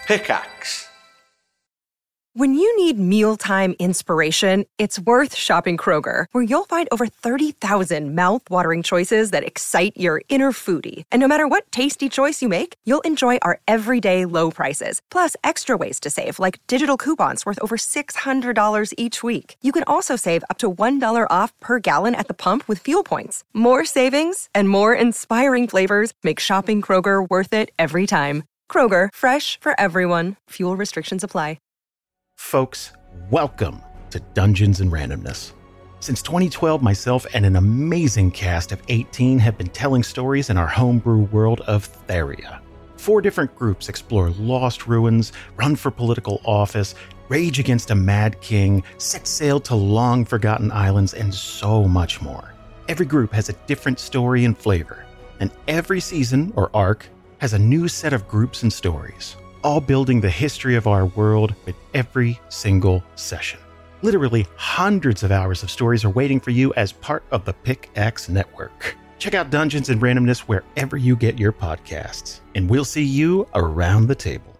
Pickaxe. When you need mealtime inspiration, it's worth shopping Kroger, where you'll find over 30,000 mouth-watering choices that excite your inner foodie. And no matter what tasty choice you make, you'll enjoy our everyday low prices, plus extra ways to save, like digital coupons worth over $600 each week. You can also save up to $1 off per gallon at the pump with fuel points. More savings and more inspiring flavors make shopping Kroger worth it every time. Kroger, fresh for everyone. Fuel restrictions apply. Folks, welcome to Dungeons & Randomness. Since 2012, myself and an amazing cast of 18 have been telling stories in our homebrew world of Theria. 4 different groups explore lost ruins, run for political office, rage against a mad king, set sail to long-forgotten islands, and so much more. Every group has a different story and flavor, and every season, or arc, has a new set of groups and stories, all building the history of our world with every single session. Literally hundreds of hours of stories are waiting for you as part of the Pickaxe Network. Check out Dungeons & Randomness wherever you get your podcasts, and we'll see you around the table.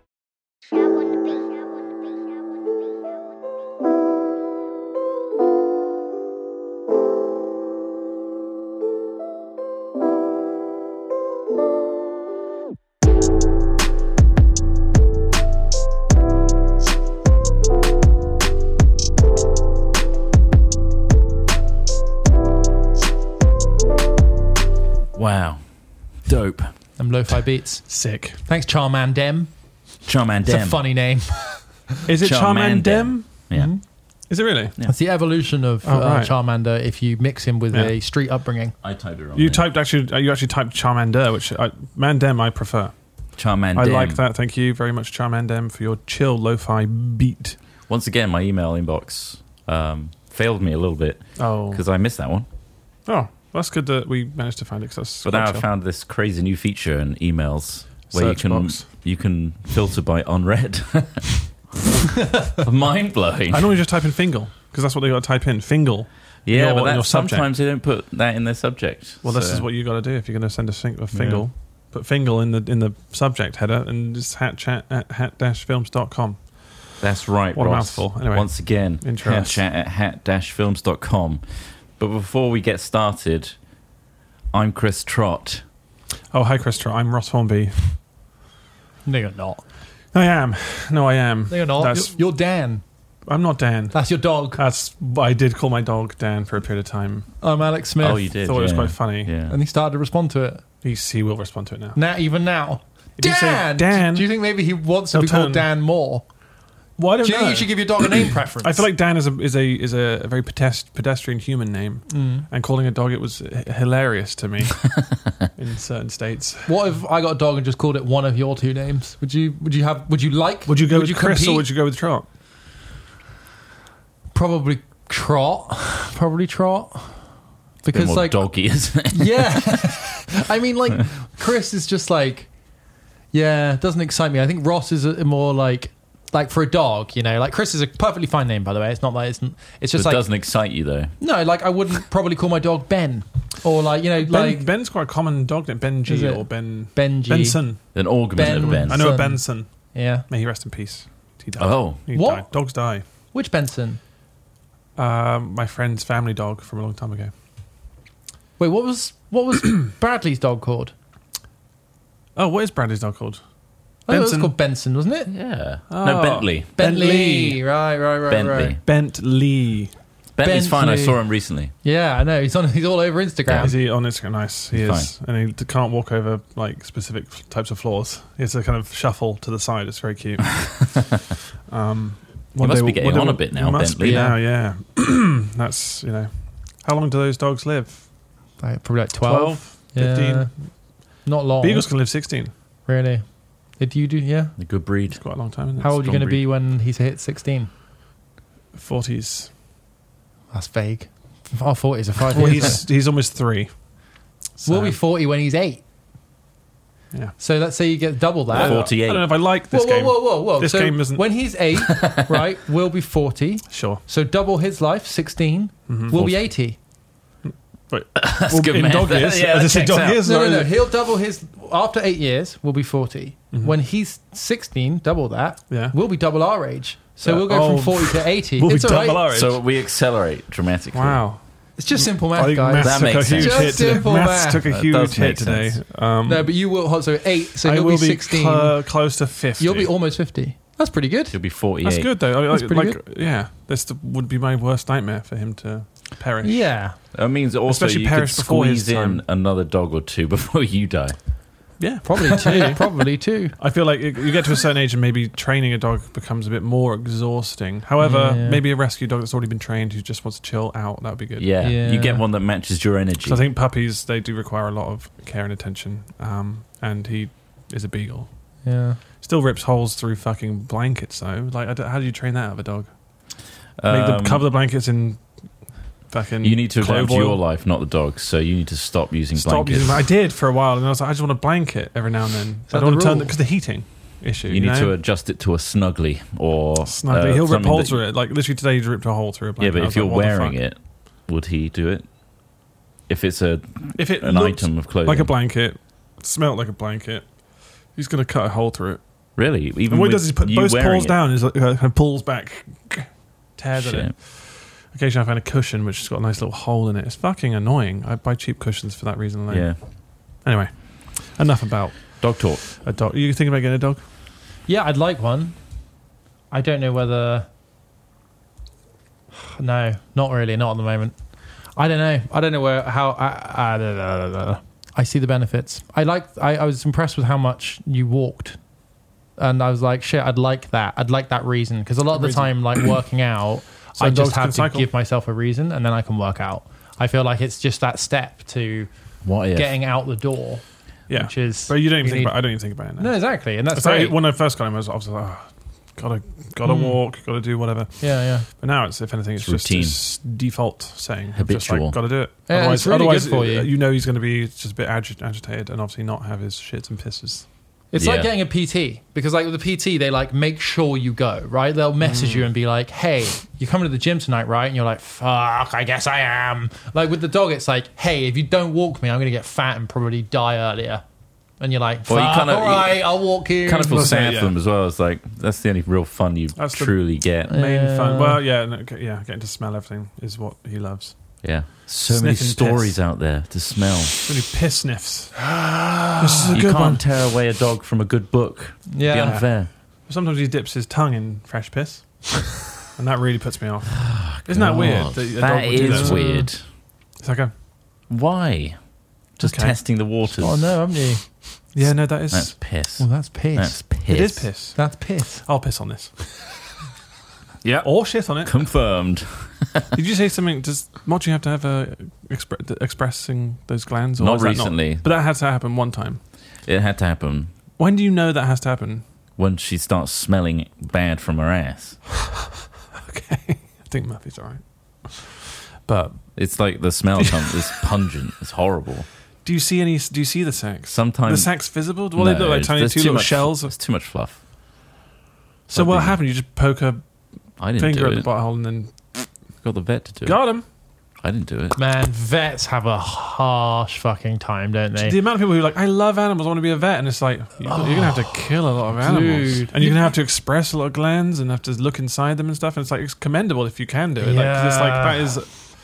Wow. Dope. Them lo-fi beats. Sick. Thanks, Charmandem. Charmandem. It's a funny name. Is it Charmandem? Yeah. Mm-hmm. Is it really? Yeah. That's the evolution of right. Charmander if you mix him with a street upbringing. I typed it wrong. You actually typed Charmander, which Mandem I prefer. Charmandem. I like that. Thank you very much, Charmandem, for your chill lo-fi beat. Once again, my email inbox failed me a little bit because I missed that one. Oh, that's good that we managed to find it. But now I've found this crazy new feature in emails where you can filter by unread. Mind blowing. I normally just type in Fingal because that's what they got to type in. Fingal. Yeah, but sometimes they don't put that in their subject. Well, this is what you got to do if you're going to send a Fingal. Yeah. Put Fingal in the subject header and just hatchat@hat-films.com. That's right, what Ross. A mouthful. Anyway, once again, hatchat@hat-films.com. But before we get started, I'm Chris Trott. Oh, hi, Chris Trott. I'm Ross Hornby. No, you're not. I am. No, I am. No, you're not. You're Dan. I'm not Dan. That's your dog. I did call my dog Dan for a period of time. I'm Alex Smith. Oh, you did. Thought it was quite funny. Yeah. And he started to respond to it. He will respond to it now. Even now. Dan! Do you think maybe he wants to be called Dan more? Well, I don't know. Do you think you should give your dog a name preference? I feel like Dan is a very pedestrian human name, and calling a dog it was hilarious to me in certain states. What if I got a dog and just called it one of your two names? Would you go with Chris or would you go with Trot? Probably Trot. Because more like doggy, isn't it? Yeah. I mean, like Chris is just like, doesn't excite me. I think Ross is a more like for a dog, like Chris is a perfectly fine name, by the way. It's not like it's just it doesn't excite you though. No, like I wouldn't probably call my dog Ben, or Ben's quite a common dog name. Benji or Benji. Benson. An augment of Ben. I know a Benson. Yeah. May he rest in peace. He died. Oh, what? Died. Dogs die. Which Benson? My friend's family dog from a long time ago. Wait, what was Bradley's dog called? Oh, what is Bradley's dog called? It was called Benson, wasn't it? Yeah. No, Bentley. Bentley. Right. Bentley. Bentley's fine. I saw him recently. Yeah, I know. He's all over Instagram. Yeah. Is he on Instagram? Nice. He is. Fine. And he can't walk over like specific types of floors. He has to kind of shuffle to the side. It's very cute. He must be getting on a bit now, he must Bentley. Be now, yeah. That's, how long do those dogs live? Probably like 12? 15? Not long. Beagles can live 16. Really? Did you do, yeah? A good breed. It's quite a long time, isn't it? How old are you going to be when he's hit 16? 40s. That's vague. Our 40s are 5 well, years. he's almost 3. So. We'll be 40 when he's 8. Yeah. So let's say you get double that. 48. I don't know if I like this game. Whoa. This game isn't... When he's 8, right, we'll be 40. Sure. So double his life, 16. Mm-hmm. We'll be 80. But good in math. dog years, Yeah, as I that said, checks dog out. years. No. He'll double his after 8 years. We'll be 40. Mm-hmm. When he's 16, double that. Yeah. We'll be double our age. So we'll go Oh. from 40 to 80. We'll be It's all double right. our age. So we accelerate dramatically. Wow. It's just simple I math, think guys. maths That took a makes huge sense. hit Just today. simple Maths math. took a That huge does hit make today. sense. No, but you will. So 8. So I he'll will be 16. close to 50. You'll be almost 50. That's pretty good. He'll be 48. That's good though. I mean, That's pretty yeah, would be my worst nightmare for him to perish. Yeah. That means also Especially you could perish before his squeeze in time. another dog or two before you die. Yeah. Probably two. Probably two. I feel like you get to a certain age and maybe training a dog becomes a bit more exhausting. However, Yeah. maybe a rescue dog that's already been trained who just wants to chill out, that would be good. Yeah. Yeah. You get one that matches your energy. So I think puppies, they do require a lot of care and attention. And he is a beagle. Yeah. Still rips holes through fucking blankets though. Like, how do you train that out of a dog? Cover the blankets in fucking you need to clove adapt oil. your life, not the dog's. So you need to stop using blankets. I did for a while, and I was like, I just want a blanket every now and then. that I don't want the to turn rule? because the heating issue. You need know? to adjust it to a snuggly or Snuggly. He'll rip something holes that- through it. Like literally today, he ripped a hole through a Yeah, blanket. but I if was you're like, what the wearing fuck? it, would he do it? If it's If it an looked item of clothing, like a blanket, smelt like a blanket, he's going to cut a hole through it. really? Even And what he with does is put you both wearing paws it? down, and kind of pulls back, tears at Shit. it. Occasionally, I find a cushion which has got a nice little hole in it. It's fucking annoying. I buy cheap cushions for that reason alone. Yeah. Anyway, enough about Dog talk. a dog. You thinking about getting a dog? Yeah, I'd like one. I don't know whether. No, not really. Not at the moment. I don't know. I don't know how. I see the benefits. I was impressed with how much you walked, and I was like, shit. I'd like that. I'd like that reason because a lot of the time, like working out, So I dogs just can have to cycle? give myself a reason, and then I can work out. I feel like it's just that step to What if? getting out the door. Yeah, Which is, but you don't even you think need- about. I don't even think about it now. No, exactly, and that's It's like great. when I first got him, I was like, oh, gotta walk, gotta do whatever. Yeah. But now it's, if anything, it's just routine. his default saying. Just Habitual. like, gotta do it. Yeah, it's really good for you. You know he's going to be just a bit agitated and obviously not have his shits and pisses. It's Yeah. like getting a PT because, like, with the PT, they like make sure you go, right? They'll message you and be like, "Hey, you're coming to the gym tonight, right?" And you're like, "Fuck, I guess I am." Like with the dog, it's like, "Hey, if you don't walk me, I'm going to get fat and probably die earlier." And you're like, Well, you "Fuck, kinda- all right, I'll walk you." Kind of feel Well, sad yeah. for them as well. It's like that's the only real fun you That's the truly get. Main fun. Well, getting to smell everything is what he loves. Yeah. So many Sniffing stories piss. out there to smell. Really piss sniffs. This is a You good can't one. tear away a dog from a good book. Yeah. Be unfair. Sometimes he dips his tongue in fresh piss, and that really puts me off. Isn't that weird? God, That a dog that would do is that? weird. It's like Why? Just Okay. testing the waters. Oh no, haven't you? yeah, no, that is. That's piss. Well, that's piss. That's piss. It is piss. That's piss. I'll piss on this. Yeah. Or shit on it. Confirmed. Did you say something? Does Mochi have to have expressing those glands? Or Not is that recently. But that had to happen one time. It had to happen When do you know that has to happen? when she starts smelling bad from her ass. Okay, I think Murphy's all right. But It's like the smell is pungent. It's horrible. do you see any? Do you see the sacs? Sometimes The sacs visible? Well, they look like tiny there's two too little much- shells. It's too much fluff. So what Something- happened? You just poke a I didn't finger do at the it. butthole and then Got the vet to do it. got him. I didn't do it. Man, vets have a harsh fucking time, don't they? The amount of people who are like, I love animals, I want to be a vet, and it's like you're gonna have to kill a lot of animals, dude. and you're gonna have to express a lot of glands and have to look inside them and stuff. And it's like it's commendable if you can do it. Like, 'cause it's like that is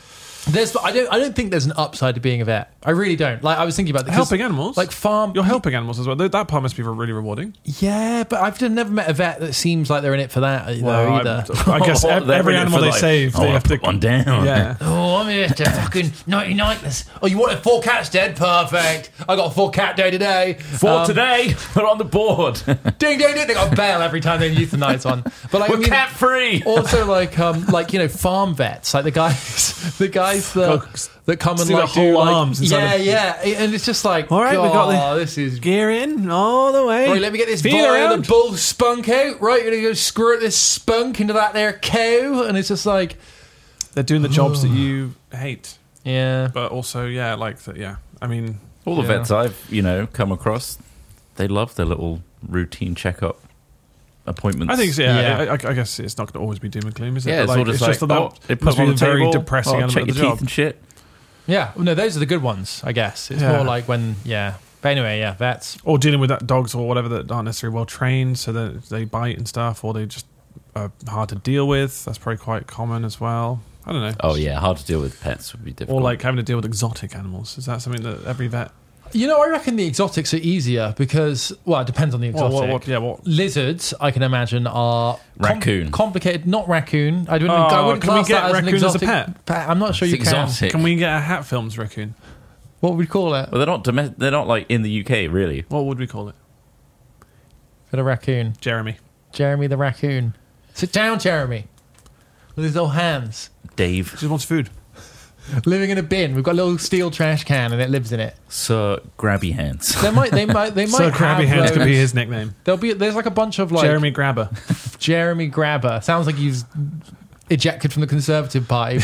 I don't think there's an upside to being a vet. I really don't. Like I was thinking about this, helping animals. like farm. You're helping animals as well. That part must be really rewarding. Yeah, but I've never met a vet that seems like they're in it for that either. I guess They're every in it animal for they like, save, "Oh, they I have to put one down. Yeah. Oh, I'm here to fucking 99. Oh, you wanted 4 cats dead? Perfect. I got a 4 cat day today. For today, we're on the board. Ding, ding, ding. They got bail every time they euthanize one. But like, We're cat free. Also, like you know, farm vets, like the guys that come and Still like got do whole like, arms inside yeah, and it's just like, All right, we got the- this is. Gear in all the way. Right, let me get this Feel vial around. of bull spunk out. Right, you're gonna go squirt this spunk into that there cow, and it's just like, They're doing the jobs that you hate, yeah, but also like that. Yeah, I mean, All the Yeah. vets I've, come across, they love their little routine checkup appointments. I think so, Yeah. I guess it's not going to always be doom and gloom, is it? Yeah, But, it's all just just like, that it must puts be on a the very table, depressing element check of your the teeth job. and shit. Yeah, no, those are the good ones, I guess. It's more like when, But anyway, vets. Or dealing with that dogs or whatever that aren't necessarily well trained, so that they bite and stuff, or they just are hard to deal with. That's probably quite common as well. I don't know. Oh, yeah, hard to deal with pets would be difficult. Or like having to deal with exotic animals. Is that something that every vet... I reckon the exotics are easier because, it depends on the exotic. What? Lizards, I can imagine, are raccoon. Complicated. Not raccoon. I wouldn't can we class get that as an raccoon as a exotic pet? I'm not sure you exotic. Can we get a Hatfilms raccoon? What would we call it? Well, they're not like in the UK, really. What would we call it? For the raccoon. Jeremy the raccoon. Sit down, Jeremy. With his little hands. Dave. He just wants food. Living in a bin. We've got a little steel trash can and it lives in it. Sir Grabby Hands. They might So Grabby Hands could be his nickname. There's like a bunch of like Jeremy Grabber. Jeremy Grabber. Sounds like he's ejected from the Conservative Party.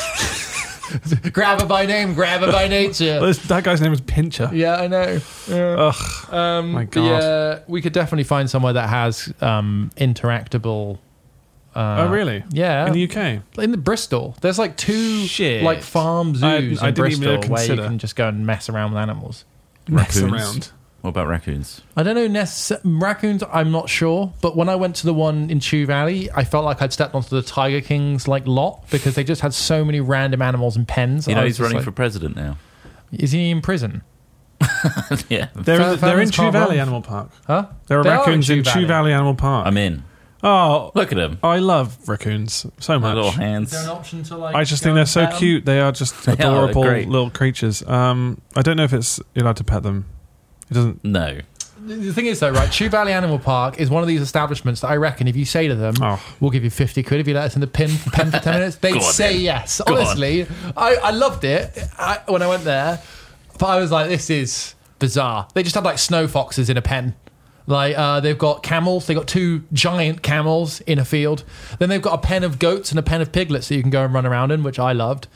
Grabber by name, grabber by nature. Well, that guy's name was Pincher. Yeah, I know. Yeah. Ugh. My God. Yeah, we could definitely find somewhere that has interactable. Oh, really? Yeah. In the UK? In the Bristol. There's like 2 Shit. like farm zoos I in didn't even Bristol where you consider. can just go and mess around with animals. Mess Raccoons. around. What about raccoons? I don't know, raccoons, I'm not sure. But when I went to the one in Chew Valley, I felt like I'd stepped onto the Tiger King's like lot because they just had so many random animals in pens. You know he's running for president now. Is he in prison? Yeah. They're in Chew can't Valley run. Animal Park. Huh? There are They raccoons in Chew Chew Valley Animal Park. I'm in. Oh, Look at him. I love raccoons so My much. little Is hands. there an option to like? I just go think they're and so pet 'em? cute. They are just They are, they're adorable great. little creatures. I don't know if you're allowed to pet them. It doesn't. No. The thing is, though, right? Chew Valley Animal Park is one of these establishments that I reckon if you say to them, "We'll give you 50 quid if you let us in the pen for 10 minutes," they'd Go on, say then. yes. Go Honestly, I loved it when I went there, but I was like, "This is bizarre." They just have like snow foxes in a pen. Like they've got camels. They've got 2 giant camels in a field. Then they've got a pen of goats and a pen of piglets that you can go and run around in, which I loved.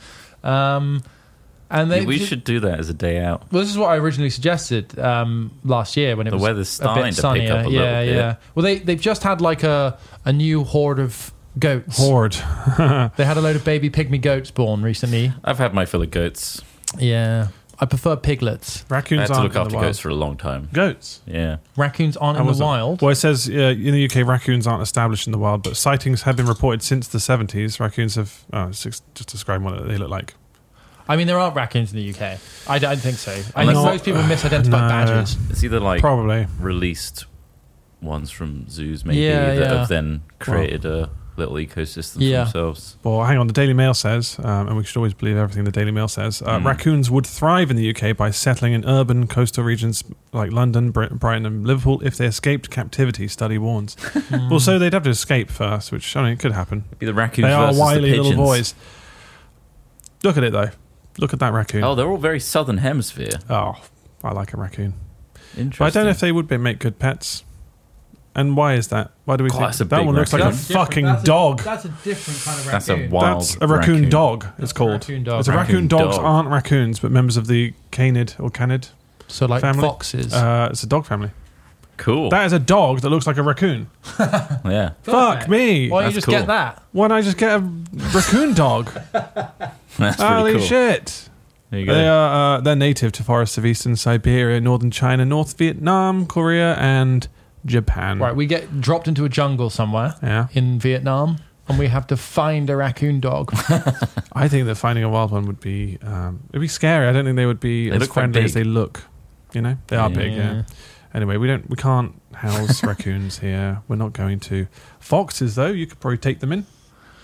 And We should do that as a day out. Well, this is what I originally suggested last year when it The was weather's a starting bit to pick sunnier. up a little bit. Yeah. Well, they've just had like a new horde of goats. Horde. They had a load of baby pygmy goats born recently. I've had my fill of goats. Yeah, I prefer piglets. I Raccoons had to aren't look in after the wild. goats for a long time. Goats. Yeah. Raccoons aren't in the wild. Well, it says in the UK raccoons aren't established in the wild, but sightings have been reported since the 70s. Raccoons have just describe what they look like. I mean, there aren't raccoons in the UK. I don't think so. I think Unless- most people misidentified badgers. It's either like Probably. released ones from zoos maybe Yeah, that yeah. have then created a little ecosystem Yeah. for themselves. Well, hang on. The Daily Mail says, and we should always believe everything the Daily Mail says, raccoons would thrive in the UK by settling in urban coastal regions like London, Brighton and Liverpool if they escaped captivity, study warns. Well, so they'd have to escape first, which, I mean, it could happen. It'd be the raccoons They are versus wily the little pigeons. boys. Look at it, though. Look at that raccoon. Oh, they're all very southern hemisphere. Oh, I like a raccoon. Interesting. But I don't know if they would make good pets. And why is that? Why do we God, think that's a that big one looks like a raccoon. fucking dog? That's a different kind of That's raccoon. a wild That's a raccoon dog, it's called. raccoon dog. It's a raccoon Raccoon dogs dog. aren't raccoons, but members of the canid or canid So like family. foxes. It's a dog family. Cool. That is a dog that looks like a raccoon. yeah. Fuck me. Why don't you That's just cool. get that? Why don't I just get a raccoon dog? That's pretty Holy cool. shit. There you go. They're native to forests of eastern Siberia, northern China, North Vietnam, Korea, and Japan. Right, we get dropped into a jungle somewhere Yeah. in Vietnam, and we have to find a raccoon dog. I think that finding a wild one would be it'd be scary. I don't think they would be They as look quite friendly as big. they look. You know, they are big. Yeah. Anyway, we can't house raccoons here. We're not going to. Foxes, though, you could probably take them in.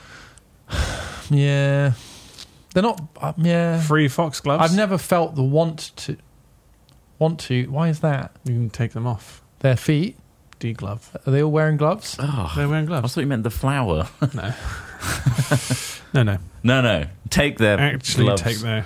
Yeah, they're not. Yeah, Free fox gloves. I've never felt the want to. Why is that? You can take them off. Their feet. De-glove. Are they all wearing gloves? Oh, They're wearing I gloves. thought you meant the flower. No. no. Take their Actually, gloves. take their.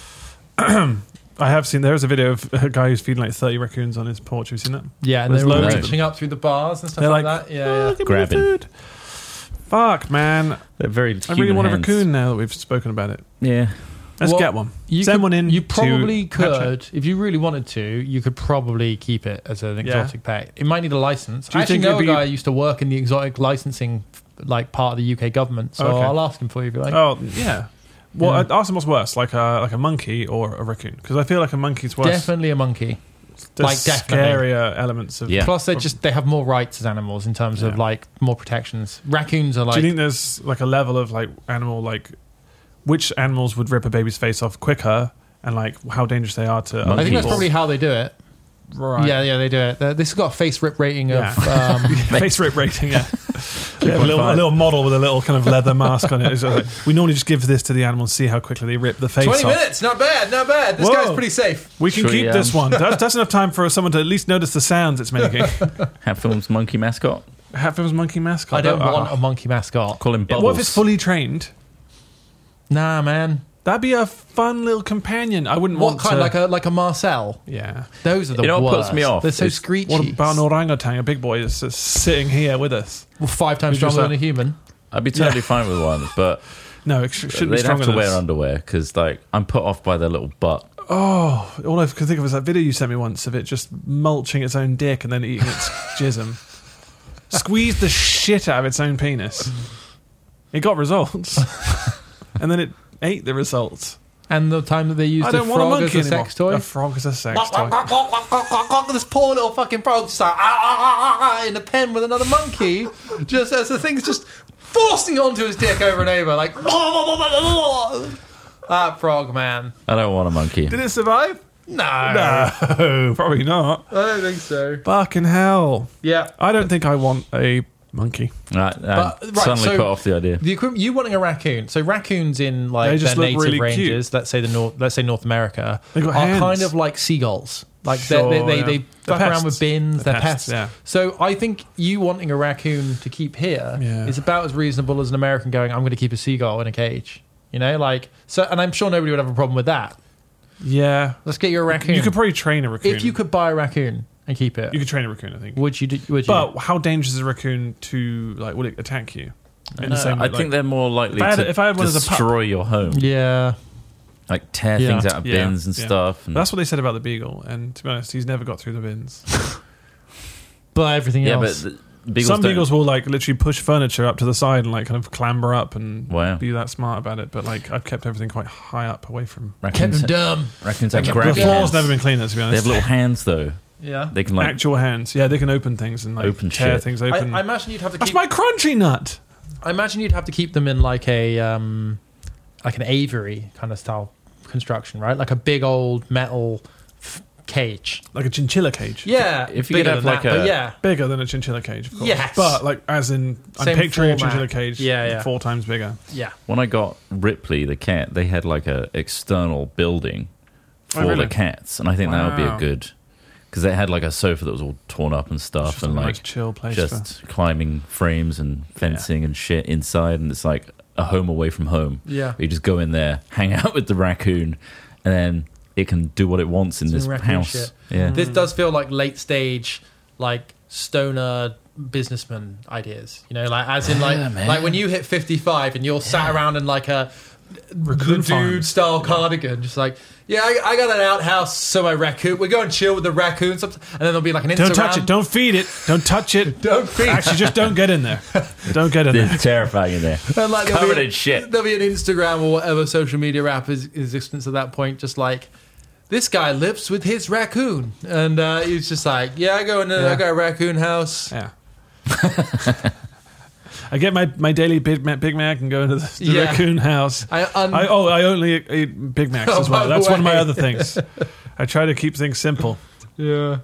I have seen. There is a video of a guy who's feeding like 30 raccoons on his porch. Have you seen that? Yeah, and There's they're all loads of reaching up through the bars and stuff They're like, like, that. Yeah, Give me the Grabbing. food. Fuck, man. They're very. I really human want a hands. raccoon now that we've spoken about it. Yeah. Let's Well, get one. You Send could- one in. You to probably Snapchat. could, if you really wanted to. You could probably keep it as an exotic pet. It might need a license. Do you I actually think know it'd a be- guy who used to work in the exotic licensing, like part of the UK government. So Okay. I'll ask him for you if you like. Oh, yeah. Well, I'd ask them what's worse, like a monkey or a raccoon, because I feel like a monkey's worse. Definitely a monkey. There's scarier elements of. Yeah. Plus, they have more rights as animals in terms of like more protections. Raccoons are like. Do you think there's like a level of like animal, like which animals would rip a baby's face off quicker, and like how dangerous they are to? I think that's probably how they do it. Right. Yeah, they do it. This has got a face rip rating of face rip rating. Yeah, a little model with a little kind of leather mask on it. Like, we normally just give this to the animal and see how quickly they rip the face 20 off. minutes, not bad. This guy's pretty safe. We can keep this one. That's enough time for someone to at least notice the sounds it's making. Hatfield's monkey mascot. Hatfield's monkey mascot. I don't want a monkey mascot. Call him Bubbles. What if it's fully trained? Nah, man. That'd be a fun little companion. I wouldn't want kind like a Marcel? Yeah. Those are the You know what worst. puts me off? They're so screechy. What about an orangutan, a big boy that's just sitting here with us? Well, 5 times stronger than a human. I'd be totally fine with one, but No, it shouldn't be they'd stronger have to than wear us. underwear because, like, I'm put off by their little butt. Oh, all I could think of was that video you sent me once of it just mulching its own dick and then eating its jism. Squeezed the shit out of its own penis. It got results. And then it ate the results. And the time that they used I the don't want a frog monkey as a anymore. sex toy. A frog as a sex toy. This poor little fucking frog just like in a pen with another monkey, just as the thing's just forcing onto his dick over and over, like that frog, man. I don't want a monkey. Did it survive? No, probably not. I don't think so. Fucking hell. Yeah. I don't think I want a monkey. Right, suddenly so put off the idea. You wanting a raccoon? So raccoons in They like just their look native really ranges, let's say North America, They've got are hands. kind of like seagulls. Like Sure, they yeah. fuck They're around with pests. bins. They're They're pests, pests. yeah. So I think you wanting a raccoon to keep here is about as reasonable as an American going, I'm going to keep a seagull in a cage. You know, like so, and I'm sure nobody would have a problem with that. Yeah. Let's get you a raccoon. You could probably train a raccoon. If you could buy a raccoon and keep it, You could train a raccoon, I think. would you? But how dangerous is a raccoon to, like, would it attack you? In the same way, I think they're more likely if I had to one as a pup- destroy your home. Yeah. Like tear things out of bins and stuff. And That's what they said about the beagle, and to be honest, he's never got through the bins. But everything else. but beagles Some don't- beagles will like literally push furniture up to the side and like kind of clamber up and Wow. be that smart about it. But like I've kept everything quite high up away from. Kept raccoons. them dumb. Raccoons have The grab floor's hands. never been cleaner, to be They honest. have little hands though. Yeah. They can like Actual hands, yeah, they can open things and like Open tear shit. things open. I imagine you'd have to That's keep. my crunchy nut. I imagine you'd have to keep them in like an aviary kind of style construction, right? Like a big old metal cage. Like a chinchilla cage. Yeah, If you bigger could have than like that, a- but yeah, Bigger than a chinchilla cage, of course. Yes. But like as in I'm Same picturing format. a chinchilla cage Yeah. 4 times bigger. yeah. when I got Ripley the cat, they had like a external building for really? the cats, and I think that would be Wow. a good because they had like a sofa that was all torn up and stuff, Just and a like nice chill place just climbing frames and fencing and shit inside, and it's like a home away from home. Yeah. You just go in there, hang out with the raccoon, and then it can do what it wants in this raccoon house. shit. Yeah. This does feel like late stage, like stoner businessman ideas. You know, like as in like man. like when you hit 55 and you're sat around in like a Raccoon the farm. dude style cardigan, just like I got an outhouse, so my raccoon. We're going chill with the raccoons, and then there'll be like an Instagram. Don't touch it. Don't feed it. Don't touch it. Don't feed it. Actually, just don't get in there. Don't get in there. It's terrifying in there. And like there'll Covered be- in shit. There'll be an Instagram or whatever social media app is existence at that point, just like this guy lives with his raccoon, and he's just like, I go into I got a raccoon house. Yeah. I get my daily Big Mac and go into the Yeah. raccoon house. I only eat Big Macs Oh, as well. by the That's one of my way. other things. I try to keep things simple. yeah.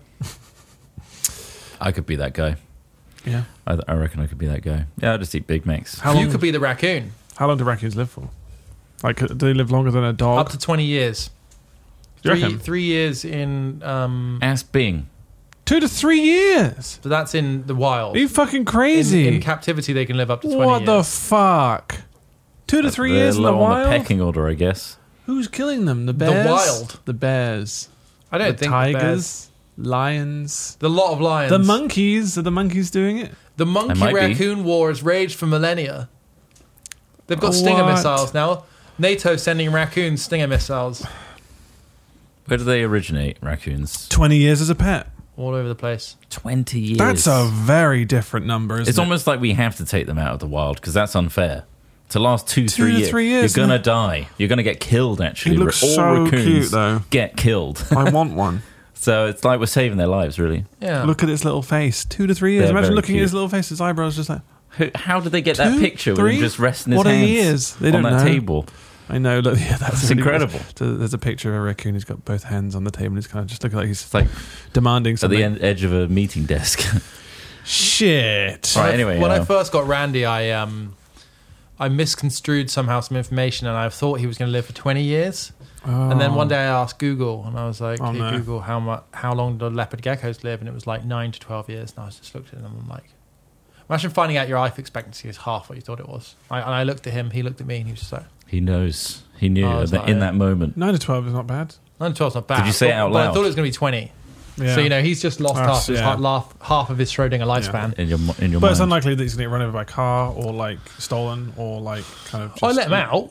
I could be that guy. Yeah. I reckon I could be that guy. Yeah, I'll just eat Big Macs. How You long? could be the raccoon. How long do raccoons live for? Like, do they live longer than a dog? Up to 20 years. Do you reckon? 3 years in. Ask Bing. 2 to 3 years. So that's in the wild. Are you fucking crazy? In captivity, they can live up to 20 What years. the fuck? 2 to 3 They're years in the low on wild? the pecking order, I guess. Who's killing them? The bears? wild. The bears. I don't The think tigers? the bears- Lions? The lot of lions. The monkeys? Are the monkeys doing it? The They monkey might be. raccoon war has raged for millennia. They've got Stinger What? missiles now. NATO sending raccoons Stinger missiles Where do they originate, raccoons? 20 years as a pet. all over the place. 20 years. That's a very different number, isn't It's it? almost like we have to take them out of the wild because that's unfair. To last 2-3 years, you're gonna die. You're gonna get killed. Actually, he looks all so raccoons cute, though. Get killed. I want one. So it's like we're saving their lives, really. Yeah. Look at his little face. 2 to 3 years. They're Imagine very looking cute. at his little face. His eyebrows just like. How did they get that 2, picture 3? with him just resting his What are hands years? They on don't that know. table? I know. Look, yeah, that's It's really incredible. Good. There's a picture of a raccoon. He's got both hands on the table. And he's kind of just looking like he's It's like demanding at something. the edge of a meeting desk. Shit. Right, anyway, when I first got Randy, I misconstrued somehow some information, and I thought he was going to live for 20 years. And then one day I asked Google, and I was like, Oh, "Hey no. Google, how long do leopard geckos live?" And it was like 9 to 12 years. And I just looked at him, and I'm like, imagine finding out your life expectancy is half what you thought it was. And I looked at him, he looked at me, and he was just like, He knows. He knew Oh, is that in it? that moment. 9 to 12 is not bad. 9 to 12 is not bad. Did you say it out But I loud? thought it was going to be 20. Yeah. So, he's just lost That's- half of his Schrodinger lifespan. In your But mind. it's unlikely that he's going to get run over by a car or like stolen or like kind of. Just, I let him out.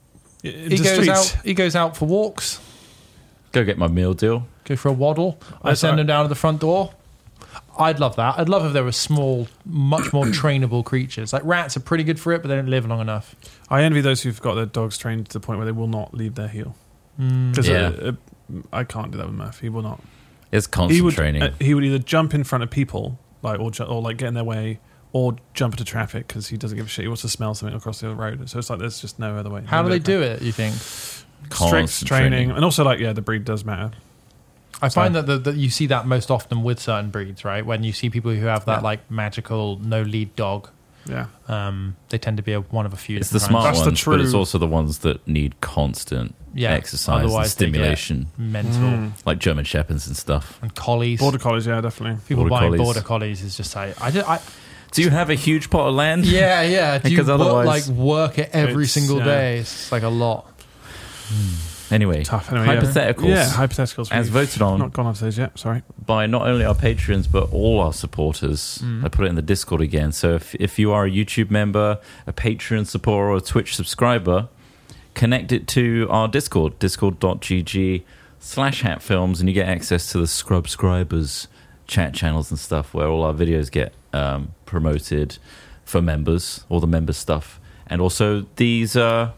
He goes out for walks, Go get my meal deal. go for a waddle. I send him down to the front door. I'd love that. I'd love if there were small, much more trainable creatures. Like rats are pretty good for it, but they don't live long enough. I envy those who've got their dogs trained to the point where they will not leave their heel. Because Yeah. I can't do that with Murph. He will not. It's constant He would. training. He would either jump in front of people, like or like get in their way, or jump into traffic because he doesn't give a shit. He wants to smell something across the road. So it's like there's just no other way. How do they do it, you think? Constant Strict training, and also like the breed does matter. I find that you see that most often with certain breeds, right? When you see people who have that like magical no lead dog, Yeah. they tend to be one of a few. It's the different smart kinds. That's the ones, but it's true- also the ones that need constant exercise and otherwise they get stimulation, mental. like German Shepherds and stuff. And collies. Border collies, yeah, definitely. People Border buying collies. border collies is just like Do you have a huge pot of land? yeah. Do you Because otherwise- work it every It's- single yeah. day? It's like a lot. Anyway, Tough. Anyway, hypotheticals. Yeah, hypotheticals. As We've voted on Not gone on to those yet. Sorry. by not only our patrons but all our supporters. I put it in the Discord again. So if you are a YouTube member, a Patreon supporter, or a Twitch subscriber, connect it to our Discord, discord.gg/hatfilms, and you get access to the Scrubscribers chat channels and stuff where all our videos get promoted for members, all the member stuff, and also these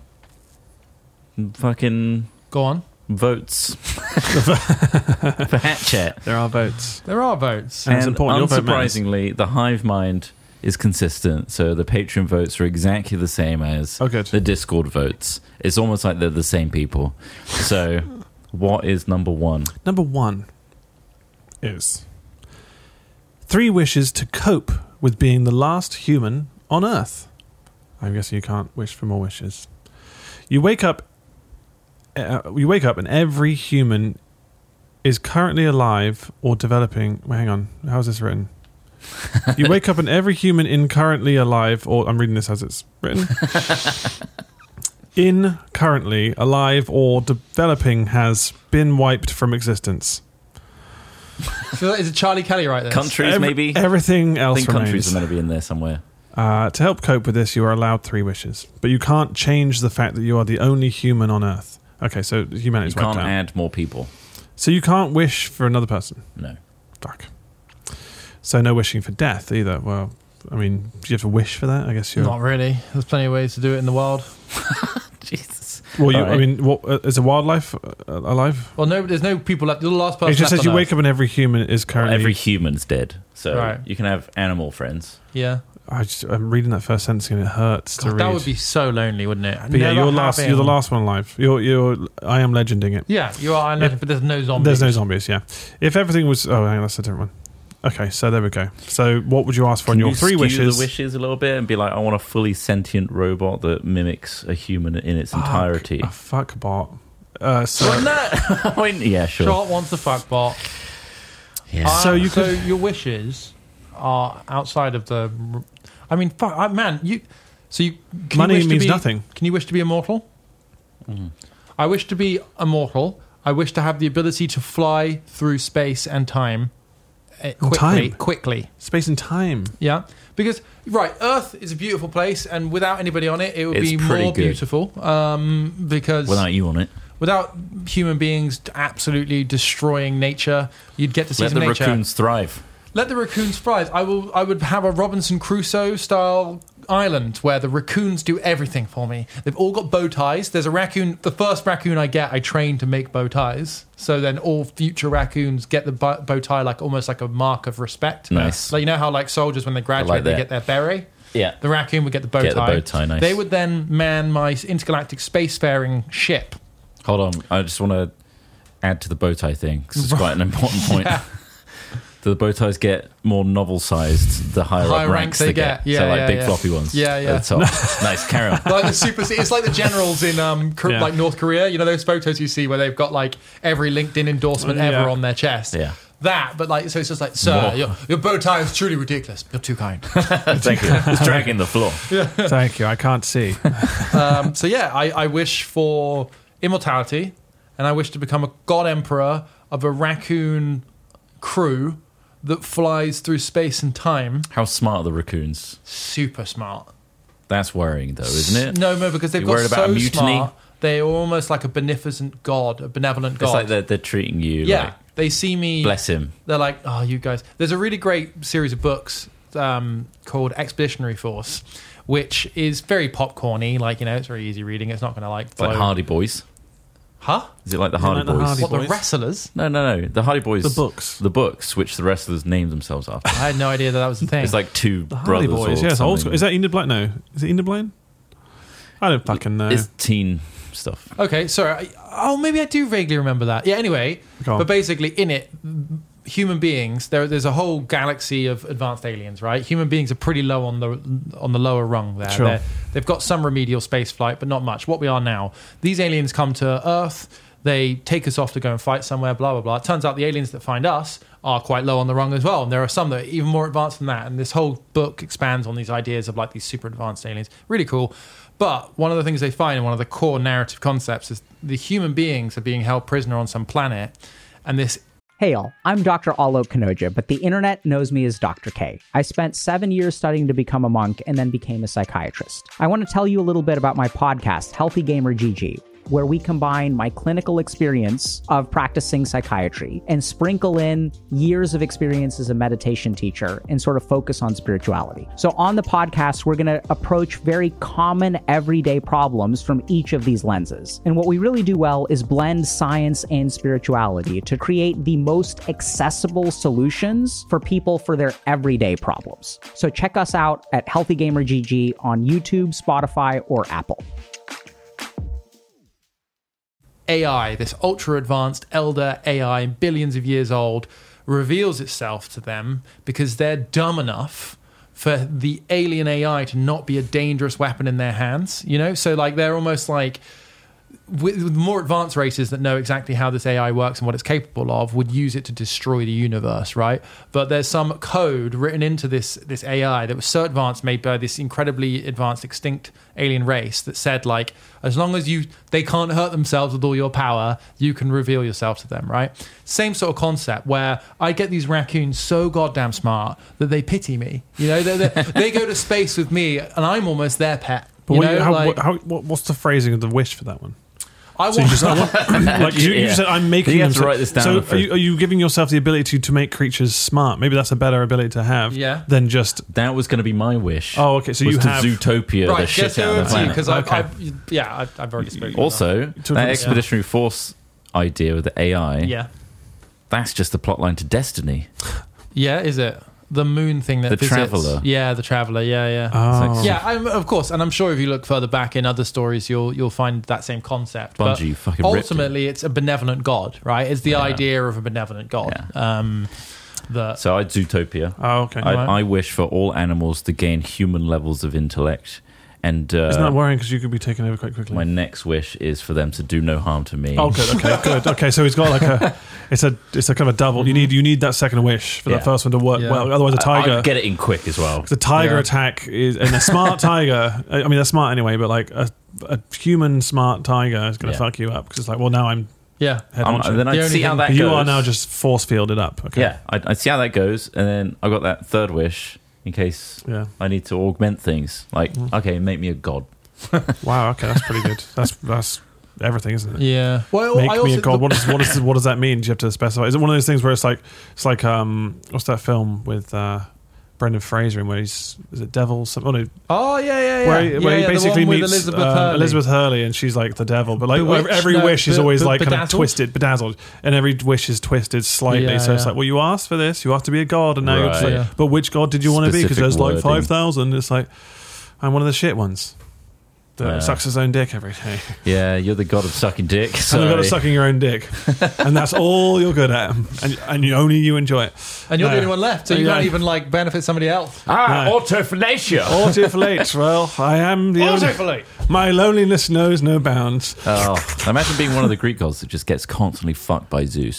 fucking Go on. votes for Hat Chat. There are votes. There are votes. And it's And important. Your vote matters. unsurprisingly, the hive mind is consistent. So the Patreon votes are exactly the same as Oh, good. the Discord votes. It's almost like they're the same people. So what is number one? Number 1 is 3 wishes to cope with being the last human on Earth. I'm guessing you can't wish for more wishes. You wake up and every human is currently alive or developing. Well, hang on. How is this written? You wake up and every human in currently alive, or I'm reading this as it's written. In currently alive or developing has been wiped from existence. I feel like, is it Charlie Kelly right there? Countries, maybe? Everything I else think remains. countries are meant to be in there somewhere. To help cope with this, you are allowed 3 wishes, but you can't change the fact that you are the only human on Earth. Okay, so You humanity's wiped can't out. add more people. So you can't wish for another person. No. Fuck. So no wishing for death either. Well, I mean, do you have to wish for that? I guess you're. Not really. There's plenty of ways to do it in the wild. Jesus. Well, you, All right. I mean, what is a wildlife alive? Well, no, there's no people left. You're the last person. It just left says you on wake Earth. up and every human is currently. Every human's dead. So Right. you can have animal friends. Yeah. I'm reading that first sentence and it hurts to God, read. that would be so lonely, wouldn't it? But yeah, Never you're last. having- You're the last one alive. You're. I am legending it. Yeah, you are. But there's no zombies. There's no zombies. Yeah. If everything was. Oh, hang on, that's a different one. Okay, so there we go. So what would you ask for in Can your you 3 skew wishes? the wishes a little bit and be like, I want a fully sentient robot that mimics a human in its entirety. A fuck bot. So Wasn't that? I mean, yeah, sure. Shot wants the fuck bot. Yeah. So you could- your wishes are outside of the. I mean, fuck, man. So you can Money you wish means to be, nothing. Can you wish to be immortal? I wish to be immortal. I wish to have the ability to fly through space and time quickly. Time? Quickly, space and time. yeah. Because Earth is a beautiful place, and without anybody on it, it would It's be pretty more good. beautiful. Because Without you on it. without human beings absolutely destroying nature, you'd get to see Let some the nature. raccoons thrive. Let the raccoons fly. I would have a Robinson Crusoe style island where the raccoons do everything for me. They've all got bow ties. There's a raccoon. The first raccoon I get, I train to make bow ties. So then all future raccoons get the bow tie like almost like a mark of respect. Nice. Like, you know how like soldiers when they graduate they get their beret. Yeah. The raccoon would get the bow tie. The bow tie, nice. They would then man my intergalactic spacefaring ship. Hold on, I just want to add to the bow tie thing because it's quite an important point. Yeah. Do the bow ties get more novel-sized the higher up ranks they get? Yeah, so like big floppy ones. Yeah, yeah. At the top. Nice, carry on. Like the super, it's like the generals in like North Korea. You know those photos you see where they've got like every LinkedIn endorsement ever on their chest. Yeah. That, but like, so it's just like, sir, your bow tie is truly ridiculous. You're too kind. Thank you. It's dragging the floor. Thank you. I can't see. So yeah, I wish for immortality, and I wish to become a god emperor of a raccoon crew that flies through space and time. How smart are the raccoons? Super smart. That's worrying, though, isn't it? No, because they've You're got worried about so a mutiny? smart. They're almost like a benevolent god. It's like they're treating you. Yeah, like, they see me. bless him. They're like, oh, you guys. There's a really great series of books called Expeditionary Force, which is very popcorny. Like, you know, it's very easy reading. It's not going to like. It's like Hardy Boys. Huh? Is it like the Hardy Boys? What, the wrestlers? No. The Hardy Boys. The books, which the wrestlers named themselves after. I had no idea that was the thing. It's like two the Hardy brothers. Boys. Yes, old school. Is that Enid Blyton? No, is it Enid Blyton? I don't fucking know. It's teen stuff. Okay, sorry. Maybe I do vaguely remember that. Yeah. Anyway, but basically in it, human beings. There's a whole galaxy of advanced aliens, right? Human beings are pretty low on the lower rung there. Sure. They've got some remedial space flight, but not much. What we are now, these aliens come to Earth. They take us off to go and fight somewhere, blah, blah, blah. It turns out the aliens that find us are quite low on the rung as well. And there are some that are even more advanced than that. And this whole book expands on these ideas of like these super advanced aliens. Really cool. But one of the things they find, and one of the core narrative concepts, is the human beings are being held prisoner on some planet. And this... Hey y'all, I'm Dr. Alok Kanoja, but the internet knows me as Dr. K. I spent 7 years studying to become a monk and then became a psychiatrist. I want to tell you a little bit about my podcast, Healthy Gamer GG, where we combine my clinical experience of practicing psychiatry and sprinkle in years of experience as a meditation teacher and sort of focus on spirituality. So on the podcast, we're going to approach very common everyday problems from each of these lenses. And what we really do well is blend science and spirituality to create the most accessible solutions for people for their everyday problems. So check us out at Healthy Gamer GG on YouTube, Spotify, or Apple. AI, this ultra advanced elder AI, billions of years old, reveals itself to them because they're dumb enough for the alien AI to not be a dangerous weapon in their hands, you know? So like they're almost like with more advanced races that know exactly how this AI works and what it's capable of would use it to destroy the universe, right? But there's some code written into this AI that was so advanced, made by this incredibly advanced extinct alien race that said like, as long as they can't hurt themselves with all your power, you can reveal yourself to them, right? Same sort of concept where I get these raccoons so goddamn smart that they pity me. You know, they go to space with me and I'm almost their pet. But what's the phrasing of the wish for that one? You said I'm making them. To write this down. So are you giving yourself the ability to make creatures smart? Maybe that's a better ability to have. Yeah. Than just. That was going to be my wish. Oh, okay. So was you to have Zootopia the shit out of the planet. Because I've already spoken. Also, that Expeditionary Force idea with the AI. Yeah. That's just the plotline to Destiny. Yeah, is it? The moon thing that the visits. Traveller. Yeah, the Traveller. Yeah. Oh. Of course, and I'm sure if you look further back in other stories, you'll find that same concept. Bungie but fucking ultimately, it's a benevolent god, right? It's the idea of a benevolent god. Yeah. So I'd Zootopia. Oh, okay. I wish for all animals to gain human levels of intellect. And isn't that worrying because you could be taken over quite quickly? My next wish is for them to do no harm to me. Oh, good. Okay, good. Okay, so he's got like it's a kind of a double. You need that second wish for that first one to work well. Otherwise, a tiger I'd get it in quick as well. The tiger attack is, and a smart tiger. I mean, they're smart anyway, but like a human smart tiger is going to fuck you up because it's like, well, now I'm. Yeah. Then I'd see how that goes. You are now just force fielded up. Okay. Yeah, I'd see how that goes, and then I got that third wish. In case I need to augment things, like okay, make me a god. Wow, okay, that's pretty good. That's everything, isn't it? Yeah. Well, Make I me also, a god. What does that mean? Do you have to specify? Is it one of those things where it's like what's that film with Brendan Fraser in where is it Devil? Oh yeah. Where he basically the one with meets Elizabeth Hurley, and she's like the devil, but like Bewitched? every wish is always like kind of bedazzled? bedazzled, and every wish is twisted slightly. Yeah, so it's yeah. like, well, you asked for this, you asked to be a god, and now you're just Right. like, but which god did you want to be? Because there's like Specific wording. 5,000. It's like, I'm one of the shit ones that Yeah. sucks his own dick every day. Yeah, you're the god of sucking dick. And Sorry. the god of sucking your own dick, and that's all you're good at, and only you enjoy it. and you're No. the only one left, so you Yeah. can't even like benefit somebody else. No. Autofellatio. Autofillate. Well, I am the only. My loneliness knows no bounds. Oh, imagine being one of the Greek gods that just gets constantly fucked by Zeus.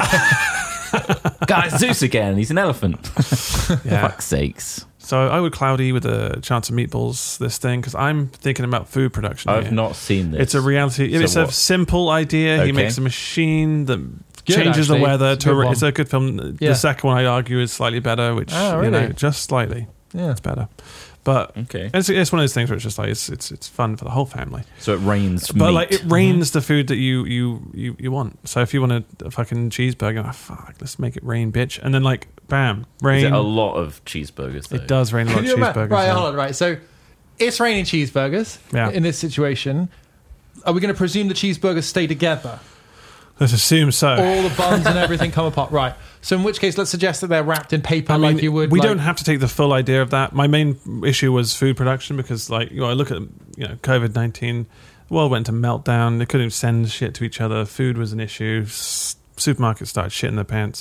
Guys, Zeus again. He's an elephant. Yeah. Fuck's sakes. So I would cloudy with a chance of meatballs this thing because I'm thinking about food production. I've here. not seen this. It's a reality. So It's a what? simple idea. He Okay. makes a machine that Good, changes the actually. weather. It's a good one. It's a good film. Yeah. The second one, I argue, is slightly better, which Oh, you know, really? just slightly, Yeah. it's better. But Okay. it's one of those things where it's just like it's fun for the whole family. So it rains But meat. like it rains the food that you want. So if you want a fucking cheeseburger, fuck, let's make it rain, bitch. And then like bam, rain. Is it a lot of cheeseburgers, though? It does rain a lot Can of you imagine? cheeseburgers. Right, yeah. hold on. Right, so it's raining cheeseburgers. Yeah. In this situation, are we going to presume the cheeseburgers stay together? Let's assume so. All the buns and everything come apart. Right. So in which case, let's suggest that they're wrapped in paper I mean, like you would. we like, don't have to take the full idea of that. My main issue was food production because, like, I look at COVID-19, the world went to meltdown. They couldn't even send shit to each other. Food was an issue. Supermarkets started shitting their pants.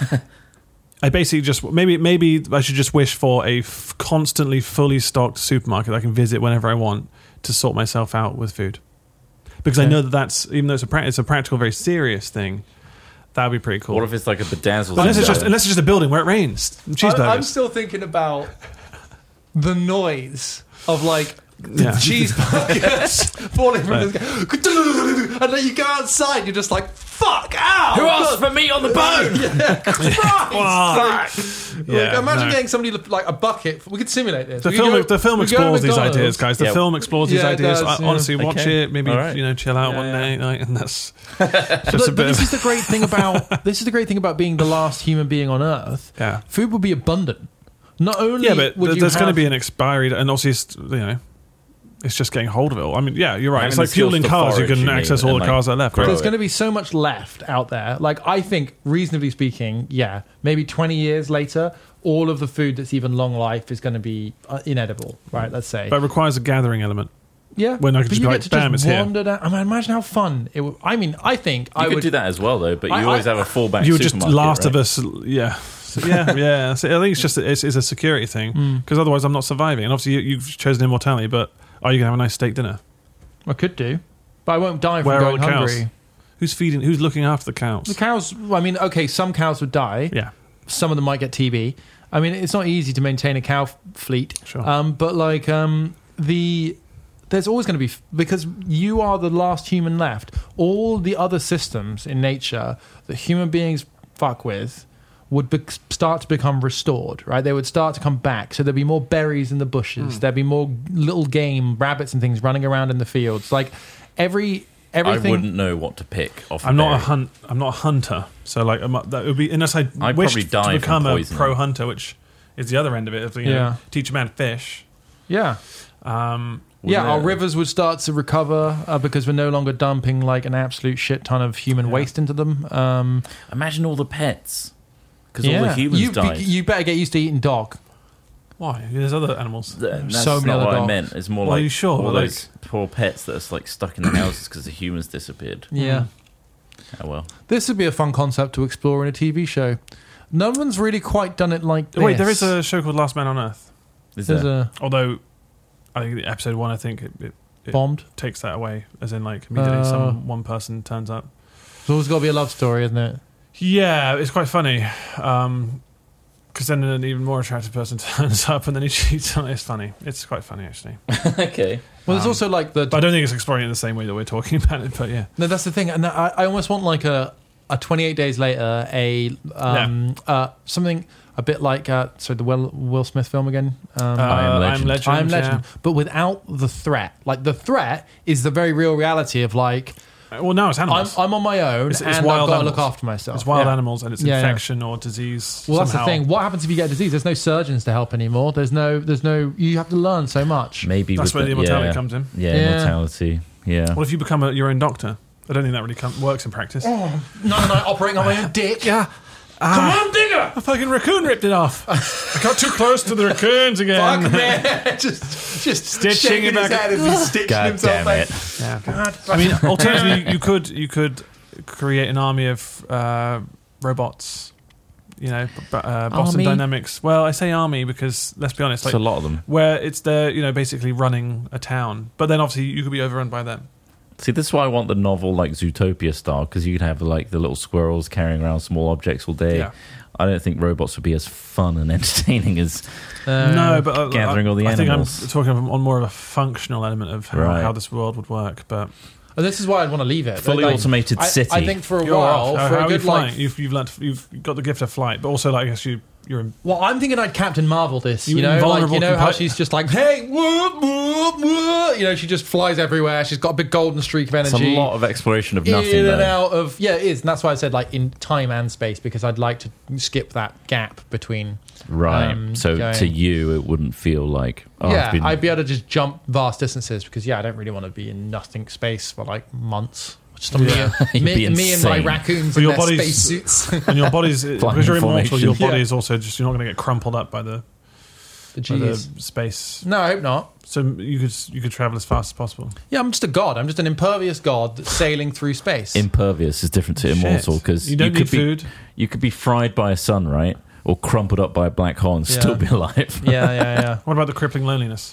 I basically just maybe I should just wish for a constantly fully stocked supermarket I can visit whenever I want to sort myself out with food. Because I Okay. know that's even though it's a practical, very serious thing. That would be pretty cool. What if it's like a bedazzled? unless it's window? just a building where it rains. Cheeseburgers. I'm still thinking about the noise of like Yeah. cheeseburgers falling from the sky. And then you go outside, you're just like, fuck, ow! Who asked for meat on the bone? Like, imagine getting somebody like a bucket. We could simulate this. The We film, could go- the film we could go to explores these McDonald's. ideas, guys. The Yeah. film explores these Yeah, it ideas. does, I, yeah. honestly, watch Okay. it. Maybe All right. chill out Yeah, one yeah. night, and that's But just a bit. this Of, is the great thing about being the last human being on Earth. yeah, Food will be abundant. Not only yeah, but would you there's going to have- be an expiry, and obviously, it's just getting hold of it all. I mean, yeah, you're right. Having It's the like fueling skills to cars. You forage, can you access mean, all and, the like, cars that are left. grow Right? There's it. going to be so much left out there. Like, I think, reasonably speaking, yeah, maybe 20 years later, all of the food that's even long life is going to be inedible, right? Let's say. But it requires a gathering element. Yeah. when I could But just you be get like, to bam, just it's here. wander down. I mean, imagine how fun it would. I mean, I think You I could would do that as well, though. But you I- always I- have a fallback. You would just supermarket, Last of right? Us, yeah. So, yeah. So I think it's just it's a security thing because otherwise I'm not surviving. And obviously you've chosen immortality, but are you gonna have a nice steak dinner? I could do, but I won't die from Where are going the cows? hungry. Who's feeding? Who's looking after the cows? The cows. I mean, okay, some cows would die. Yeah, Some of them might get TB. I mean, it's not easy to maintain a cow fleet. Sure. But like there's always going to be, because you are the last human left. All the other systems in nature that human beings fuck with would start to become restored, right? They would start to come back. So there'd be more berries in the bushes. There'd be more little game, rabbits and things running around in the fields. Like everything. I wouldn't know what to pick off. I'm not berry. I'm not a hunter, so like that would be unless I I'd wished probably to die from become a poisoning. pro hunter, which is the other end of it. Of, teach a man to fish. Yeah. Wouldn't Our it? rivers would start to recover because we're no longer dumping like an absolute shit ton of human waste into them. Imagine all the pets, because all the humans died. You better get used to eating dog. Why? There's other animals. That's so many not other what I dogs. meant. It's more Well, like are you sure? all Like- those poor pets that are like stuck in the houses because the humans disappeared. Yeah. Oh well. This would be a fun concept to explore in a TV show. No one's really quite done it like this. Wait, there is a show called Last Man on Earth. Is There's there? a Although I think episode 1, I think it bombed. takes that away, as in like immediately one person turns up. There's always got to be a love story, isn't it? Yeah, it's quite funny. Because then an even more attractive person turns up and then he cheats on it. It's funny. It's quite funny, actually. Okay. Well, there's also like But I don't think it's exploring it in the same way that we're talking about it, but yeah. No, that's the thing. And I almost want like a 28 Days Later, something a bit like the Will Smith film again. I Am Legend. I Am Legend, but without the threat. Like the threat is the very real reality of like. Well, now it's animals. I'm on my own, It's and I've wild got to animals. look after myself. It's wild animals, and it's Yeah, infection or disease. Well, that's the somehow. thing. What happens if you get a disease? There's no surgeons to help anymore. There's no. You have to learn so much. Maybe That's with where the immortality comes in. Yeah, Yeah. immortality. Yeah. What if you become your own doctor? I don't think that really works in practice. None of night operating on my own dick. Yeah. Come on, digger! A fucking raccoon ripped it off. I got too close to the raccoons again. Fuck man, just Stitching shaking it his back. head as he's stitching God himself. damn Like, it. Yeah. God, I mean, alternatively, you could create an army of robots. You know, Boston Army? Dynamics. Well, I say army because let's be honest, It's like a lot of them. where it's they're basically running a town, but then obviously you could be overrun by them. See, this is why I want the novel like Zootopia style, because you could have like the little squirrels carrying around small objects all day. Yeah. I don't think robots would be as fun and entertaining as No, but gathering all the I think I'm animals. talking on more of a functional element of Right. how this world would work. But and this is why I'd want to leave it. Fully automated city. I think for a you're while, off. for How a are you good flying? like. You've got the gift of flight, but also like I guess you're in. Well, I'm thinking I'd Captain Marvel this. You You know, like invulnerable you know how compi- she's just like, hey, whoop, whoop, whoop. You know, she just flies everywhere. She's got a big golden streak of It's energy. a lot of exploration of nothing. in and though. out of it is, and that's why I said like in time and space, because I'd like to skip that gap between. Right. So going- to you, it wouldn't feel like I'd be able to just jump vast distances because I don't really want to be in nothing space for like months. Just on You'd me be and my insane. raccoons For in your their body's- spacesuits. And your body's because you're immortal. formation. Your body Yeah. is also just you're not going to get crumpled up by the Jeez. space. No, I hope not. So you could travel as fast as possible. Yeah, I'm just a god. I'm just an impervious god that's sailing through space. Impervious is different to immortal Shit. because You don't could need food. You could be fried by a sun, right? Or crumpled up by a black hole and Yeah. still be alive. yeah. What about the crippling loneliness?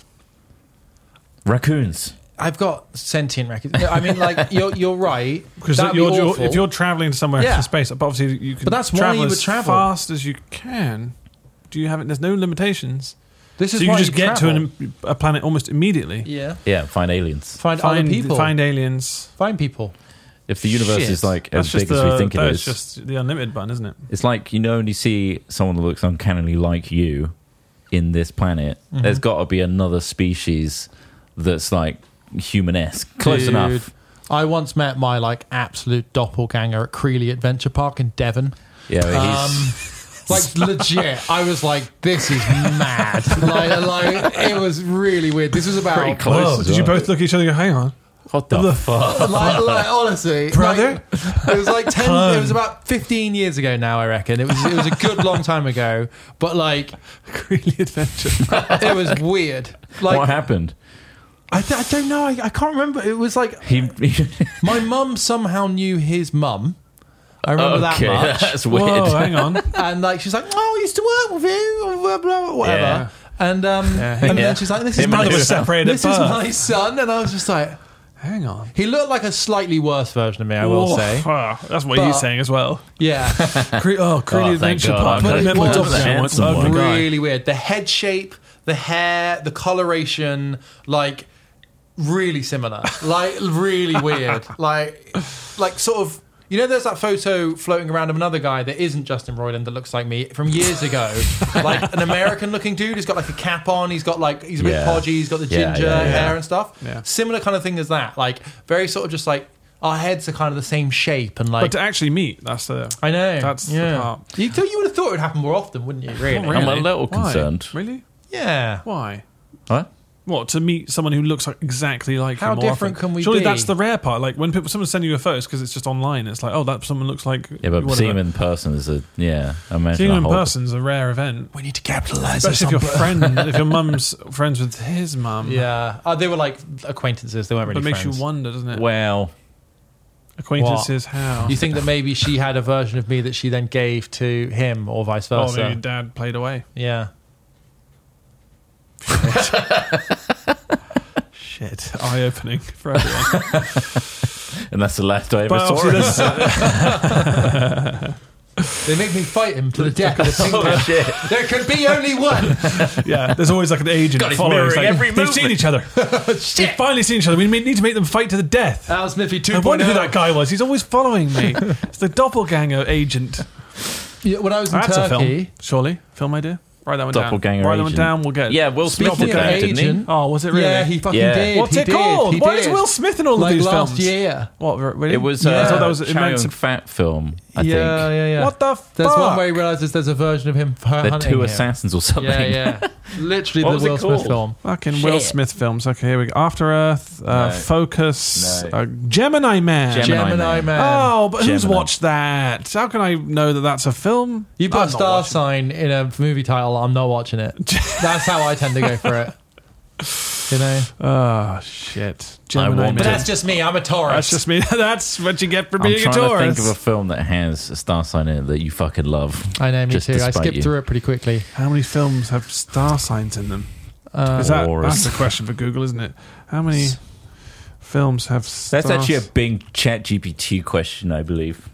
Raccoons. I've got sentient raccoons. No, I mean, like you're right. Because That'd be awful. if you're traveling somewhere Yeah. to space, but obviously you can. But that's why travel you would as travel. fast as you can. Do you have it? There's no limitations. This is So you why can just get travel. to a planet almost immediately. Yeah. Yeah, find aliens. Find other people. Find aliens. Find people. If the universe Shit. is like That's as just big as we think it that's is, just the unlimited button, isn't it? it's like you only see someone that looks uncannily like you in this planet. Mm-hmm. There's got to be another species that's like human-esque, close Dude, enough. I once met my like absolute doppelganger at Creeley Adventure Park in Devon. Yeah, he's Like legit, I was like, "This is mad!" like it was really weird. This was pretty about close. as Did you well. both look at each other and go, hang on? What the fuck? like honestly, Brother? like, it was like 10. It was about 15 years ago now. I reckon it was a good long time ago. But like, Really adventure. it was weird. Like What happened? I don't know. I can't remember. It was like He my mum somehow knew his mum. I remember that okay, much. that's weird. Whoa, hang on. And like she's like, "Oh, I used to work with you," blah, blah, whatever. Yeah. And and Yeah. then she's like, "This is Him my and was separated This at is birth. my son," and I was just like, Hang on. he looked like a slightly worse version of me. I will Oh, say, that's what But- he's saying as well. yeah, Creeley Oh, thank Adventure God, Park. I'm But Met it my was doppelganger handsome once. one. Ugly guy. really weird. The head shape, the hair, the coloration, like really similar, like really weird, like sort of. You know, there's that photo floating around of another guy that isn't Justin Roiland that looks like me from years ago, like an American-looking dude. He's got like a cap on. He's got like he's a bit Yeah. podgy. He's got the Yeah, ginger yeah, yeah. hair and stuff. Yeah. Similar kind of thing as that. Like very sort of just like our heads are kind of the same shape and like. But to actually meet, that's the. I know. That's the yeah. part. You would have thought it would happen more often, wouldn't you? Really? Not really. I'm a little Why? concerned. Really? Yeah. Why? What? What, to meet someone who looks like exactly like How you more different often? can we Surely be? that's the rare part. Like when someone send you a photo because it's just online, it's like, oh, that someone looks like. Yeah, but whatever. seeing him in person is a I imagine Seeing a him in whole- person's a rare event. We need to capitalize. Especially if your mum's friends with his mum. Yeah, they were like acquaintances. They weren't really But it makes friends. you wonder, doesn't it? Well, Acquaintances, how? You think that maybe she had a version of me that she then gave to him, or vice Oh, versa? maybe your dad played away. Yeah. Shit. Eye-opening for everyone. and that's the last I ever But saw obviously him. They make me fight him to the death. Of the Oh, shit. There can be only one. Yeah, there's always like an agent God, he's following. It's mirroring like, every they've seen movement. each other. They've finally seen each other. We need to make them fight to the death. Al Smithy 2.0. I wonder who that guy was. He's always following me. It's the doppelganger agent. Yeah, when I was in That's a Turkey, film, surely. Film idea. Write that one down. Doppelganger Write that one agent. down. We'll get. Yeah, Will Smith Speaking did of that, didn't he? agent, Oh, was it really? yeah, he fucking Yeah. did. What's He it did. called? He Why did. is Will Smith in all of like these last films? year? What? Really? It was I thought that a was Chow meant to- Yun-Fat film, I think. Yeah. What the fuck? There's one where he realizes there's a version of him They're hunting two him. assassins or something. Yeah. Literally What the was it Will Smith called? film. Fucking Will Shit. Smith films. Okay, here we go. After Earth, No. Focus, No. Gemini Man. Gemini Man. Oh, but who's Gemini. watched that? How can I know that that's a film? You put I'm a not star watching. sign in a movie title, I'm not watching it. That's how I tend to go for it. You know? Oh shit, Gemini want Man. But that's just me. I'm a Taurus. That's just me. That's what you get for I'm being a trying to Taurus. think of a film that has a star sign in it that you fucking love. I know, me Just too. I despite skipped you. through it pretty quickly. How many films have star signs in them? Is that, Taurus. that's the question for Google, isn't it? How many films have stars? That's actually a big ChatGPT question, I believe.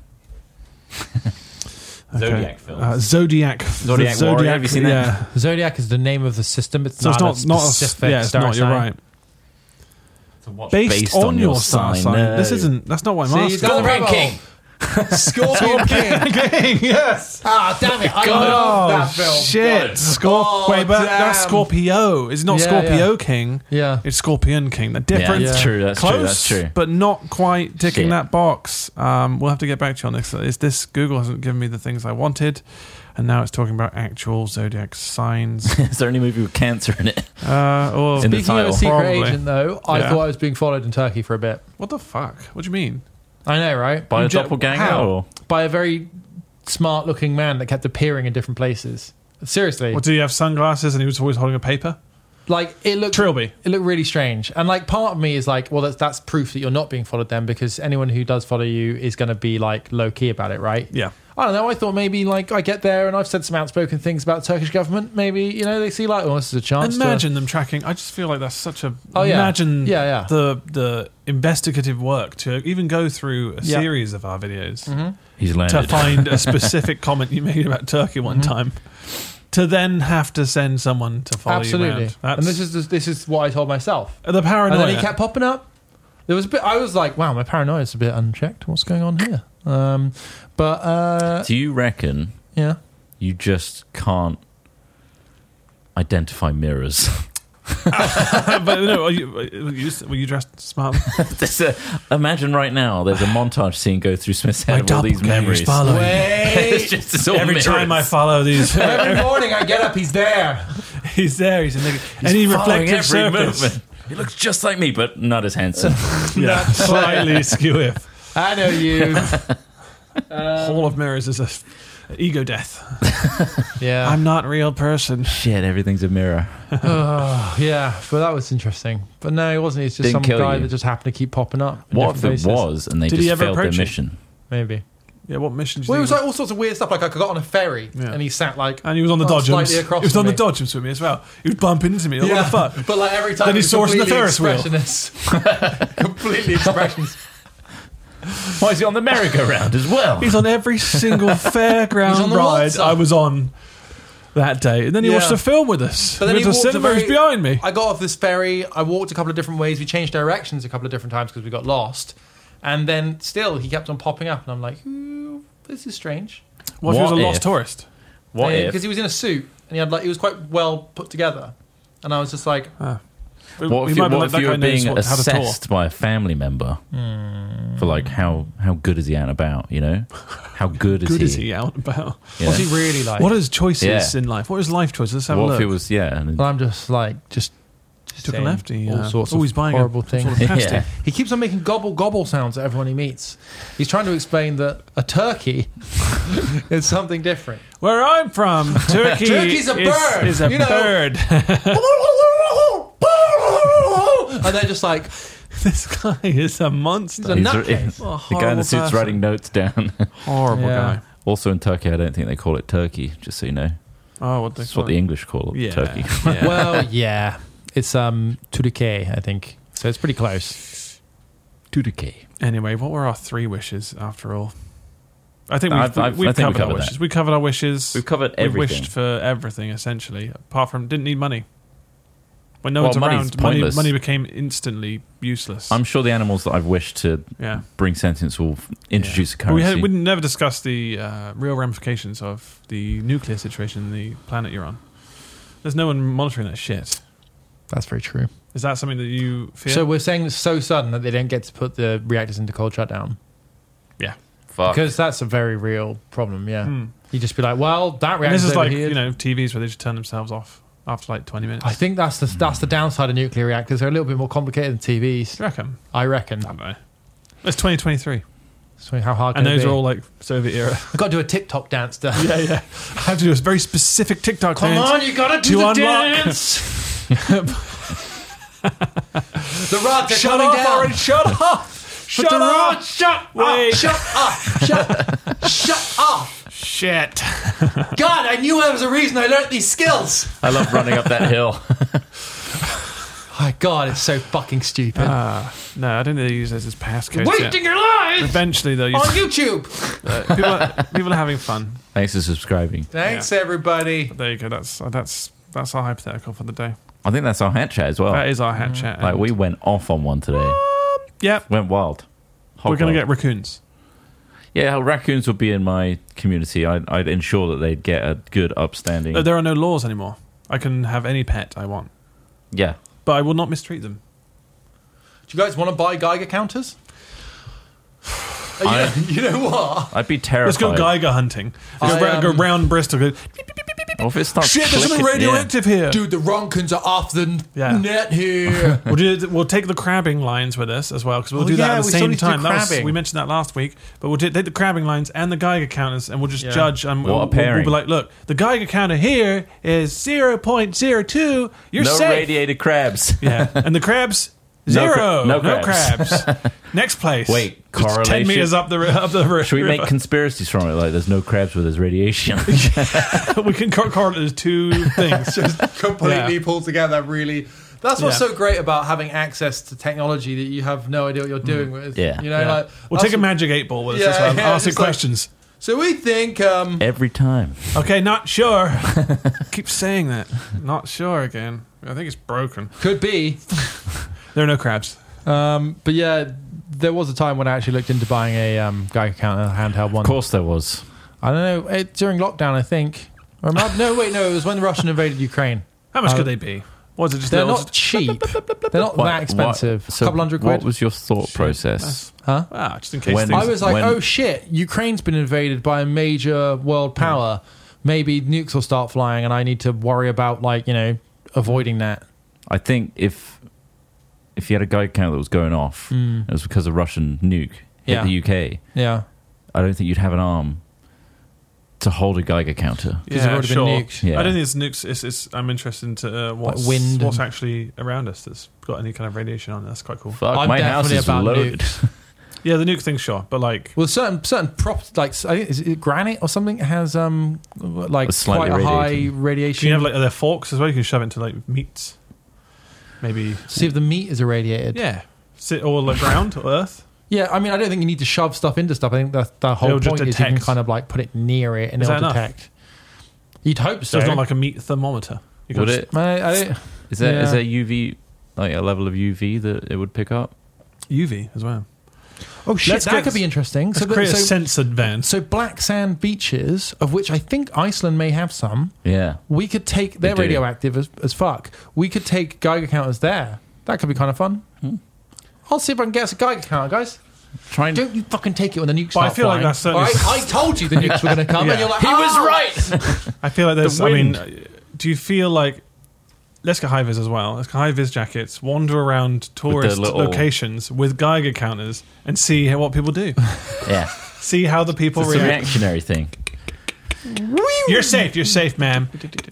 Zodiac films. Zodiac. Zodiac The Warrior, have you seen that? Yeah. Zodiac is the name of the system. It's So not, it's not a specific yeah, it's star not. You're sign. right. Based on your star sign. No. This isn't. That's not what I'm See, asking. you got the Scorpion rebel. King. Scorpion King. Yes. Ah, damn it. I Oh love that film. shit! Wait, but that's damn. Scorpio. It's not Yeah, Scorpio yeah. King. Yeah. It's Scorpion King. They're Yeah, different. that's true. That's Close, true. That's true. but not quite ticking Shit. that box. We'll have to get back to you on this. Is this Google hasn't given me the things I wanted, and now it's talking about actual zodiac signs. Is there any movie with cancer in it? Or In the Speaking of a title. secret Probably. agent, though, I Yeah. thought I was being followed in Turkey for a bit. what the fuck? What do you mean? I know, right? By a Je- doppelganger? how? Or? By a very smart-looking man that kept appearing in different places. Seriously. What, do you have sunglasses and he was always holding a paper? Like, it looked... Trilby. It looked really strange. And, like, part of me is like, well, that's proof that you're not being followed then, because anyone who does follow you is going to be, like, low-key about it, right? Yeah. I don't know. I thought maybe, like, I get there and I've said some outspoken things about the Turkish government. Maybe, you know, they see, like, oh, this is a chance Imagine them tracking. I just feel like that's such a. Oh, yeah. Imagine Yeah. the investigative work to even go through a Yeah. series of our videos He's to landed. find a specific comment you made about Turkey one time, to then have to send someone to follow you Absolutely. around. That's And this is what I told myself. the paranoia. And then he kept popping up. There was a bit. I was like, "Wow, my paranoia is a bit unchecked. What's going on here?" But Do you reckon yeah, you just can't identify mirrors? but no, were you dressed smart? Imagine right now there's a montage scene go through Smith's head of all these memories. Following. It's all Every mirrors. time I follow these, every morning I get up, he's there. he's there. He's in any Following reflective every surface. movement. He looks just like me, but not as handsome. Yeah, slightly skew. I know you. Hall of Mirrors is a ego death. Yeah, I'm not a real person. Shit, everything's a mirror. yeah. But that was interesting. But no, it wasn't. It's just Didn't some kill guy you. that just happened to keep popping up. in What if different it places. was and they Did he just ever failed their approach you? mission? Maybe. Yeah, what mission? Well, it was like all sorts of weird stuff. Like I got on a ferry Yeah. and he sat like, and he was on the Dodgems. slightly across He was from on the me. Dodgems with me as well. He was bumping into me. Like, What the fuck? But like every time Then he was saw us in the completely Ferris wheel. expressionless. Completely expressionless. Why is he on the merry-go-round as well? He's on every single He's on fairground the ride Waltzer. I was on that day. And then he Yeah. watched a film with us. But then He he went to walked cinema. He was behind me. I got off this ferry. I walked a couple of different ways. We changed directions a couple of different times because we got lost. And then still, he kept on popping up, and I'm like, "Ooh, this is strange." What if he was a What lost if- tourist? What if? Because he was in a suit and he had like he was quite well put together, and I was just like, What He if, might you, be what like, if that you guy were knows being how to talk. assessed by a family member for like how good is he out and about? You know, how good is Good he? is he out and about? You "What's know? he really like?" What are his choices Yeah. in life? What are his life choices? Let's have a What look. if it was and And I'm just like, just Took a saying lefty. all sorts Oh, of he's buying horrible a things. Sort of pasty. Yeah. He keeps on making gobble gobble sounds at everyone he meets. He's trying to explain that a turkey is something different. Where I'm from, Turkey Turkey's a bird, is a you know. bird. And they're just like, This guy is a monster. He's a He's- nutcase. A the guy in horrible the suit's person. writing notes down. Horrible Yeah. guy. Also in Turkey, I don't think they call it turkey. Just so you know, Oh, what they that's call what the it? English call Yeah. turkey. Yeah. well, yeah, it's Turkey, I think. So it's pretty close. Turkey. Anyway, what were our 3 wishes after all? I think we've covered our wishes. We covered our wishes. We've covered everything. We wished for everything, essentially, apart from didn't need money. When no one's money's around, money became instantly useless. I'm sure the animals that I've wished to bring sentience will introduce a currency. We never discussed the real ramifications of the nuclear situation in the planet you're on. There's no one monitoring that shit. That's very true. Is that something that you fear? So we're saying it's so sudden that they don't get to put the reactors into cold shutdown? Yeah. Fuck. Because that's a very real problem, yeah. You just be like, well, that reactor's this is like, overheated. TVs where they just turn themselves off after like 20 minutes. I think that's the downside of nuclear reactors. They're a little bit more complicated than TVs. Do you reckon? I reckon. I don't know. It's 2023. So how hard And can it those be? are all like Soviet era. I've got to do a TikTok dance, Dan. Yeah. I have to do a very specific TikTok Come dance. on, you got to do the unlock. dance. The rods are Shut coming off down. already. Shut off. Put the rods. Shut Wait. up. Shut up. Shit. God, I knew there was a reason I learnt these skills. I love running up that hill. My God, it's so fucking stupid. No, I don't think they use those as passcodes Wasting yet. your life Eventually they'll on use YouTube. people are having fun. Thanks for subscribing. Thanks, everybody. There you go. That's our hypothetical for the day. I think that's our hat chat as well. That is our hat chat. Like, we went off on one today. Yep. Went wild. We're going to get raccoons. Yeah, raccoons would be in my community. I'd ensure that they'd get a good upstanding. There are no laws anymore. I can have any pet I want. Yeah. But I will not mistreat them. Do you guys want to buy Geiger counters? You know what? I'd be terrified. Let's go Geiger hunting. Go round Bristol. Go, Or if it starts shit, there's something clicking- radioactive here. Dude, the Ronkins are off the net here. We'll take the crabbing lines with us as well, because we'll do that at the same time. We mentioned that last week, but we'll take the crabbing lines and the Geiger counters, and we'll just judge. And What a we'll pairing. be like, look, the Geiger counter here is 0.02. You're no safe. radiated crabs. Yeah, and the crabs. No Zero. no No crabs. crabs. Next place. Wait, Just 10 correlation? meters up the river. Should we make conspiracies from it? Like, there's no crabs where there's radiation. We can correlate those two things. Just completely pulled together, really. That's what's so great about having access to technology that you have no idea what you're doing with. Yeah. You know, Yeah. like, We'll take a magic 8 ball with us as well. Ask it just like- questions. So we think Every time. Okay, not sure. Keep saying that. Not sure again. I think it's broken. could be. There are no crabs. But yeah, there was a time when I actually looked into buying a Geiger counter, a handheld one. Of course there was. I don't know, during lockdown, I think. Or it was when Russia invaded Ukraine. How much could they be? Was it just They're little- not cheap. They're not that expensive. So a couple $100. What was your thought process? Huh? Just in case When- things... I was like, when- oh shit, Ukraine's been invaded by a major world power. Maybe nukes will start flying and I need to worry about, avoiding that. I think if you had a Geiger counter that was going off, it was because a Russian nuke hit the UK. Yeah. I don't think you'd have an arm to hold a Geiger counter. Because they've already been nuked. Yeah. I don't think it's nukes. I'm interested into what's actually around us that's got any kind of radiation on it. That's quite cool. Fuck, I'm my house definitely is about loaded. nukes. Yeah, the nuke thing, sure. But like... Well, certain props, like, I think, is it granite or something, has It's quite slightly a high radiating. radiation. Can you have, are there forks as well? You can shove it into, like, meats. Maybe... See if the meat is irradiated. Yeah. Sit all the ground or earth. Yeah, I mean, I don't think you need to shove stuff into stuff. I think the whole It'll just point is you can detect. kind of like put it near it and Is it'll that enough? detect. You'd hope so. So it's not like a meat thermometer. You Would can it? I don't- Is there Yeah. UV, like a level of UV that it would pick up? UV as well. Oh shit, Let's that get- could be interesting. Let's create a censored van. So black sand beaches, of which I think Iceland may have some, Yeah. we could take. They're do. radioactive as fuck. We could take Geiger counters there. That could be kind of fun. I'll see if I can get us a Geiger counter, guys. Try and Don't you fucking take it when the nukes But I start feel like flying. that's certainly- All right? I told you the nukes were going to come, Yeah. and you're like, He was "Oh!" right. I feel like there's... The I mean, wind. do you feel like... Let's get high-vis as well. Let's get high-vis jackets, wander around tourist little- locations with Geiger counters and see what people do. Yeah. See how the people It's a react. reactionary thing. You're safe, ma'am.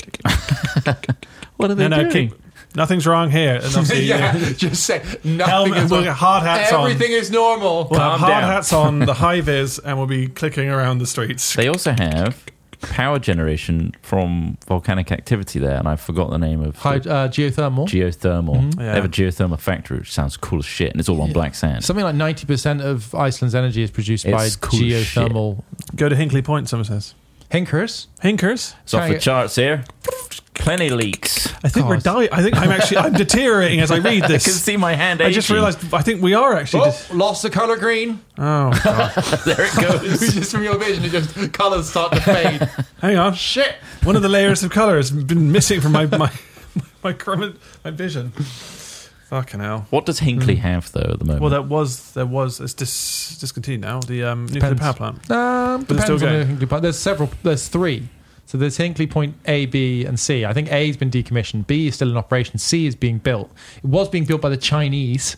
What are they No, doing? nothing's wrong here. And obviously, Yeah, just say nothing Helmet, is we'll get hard hats on. Everything is normal. We'll have Calm hard down. hats on, the high-vis, and we'll be clicking around the streets. They also have power generation from volcanic activity there, and I forgot the name of Geothermal. geothermal. Yeah. They have a geothermal factory, which sounds cool as shit, and it's all on black sand. Something like 90% of Iceland's energy is produced by It's cool as geothermal Go to Hinkley Point, someone says. Hinkers. Hinkers? It's off the charts here. Plenty leaks. I think we're dying. I think I'm deteriorating as I read I this. can see my hand I aging. just realised, I think we are actually... Lost the colour green. Oh, God. There it goes. Just from your vision, it just colours start to fade. Hang on. Shit. One of the layers of colour has been missing from my vision. Fucking hell. What does Hinkley have, though, at the moment? Well, there was. It's discontinued now. The nuclear power plant. Depends still on going? the Hinkley Point. There's three. So there's Hinkley Point A, B, and C. I think A's been decommissioned. B is still in operation. C is being built. It was being built by the Chinese.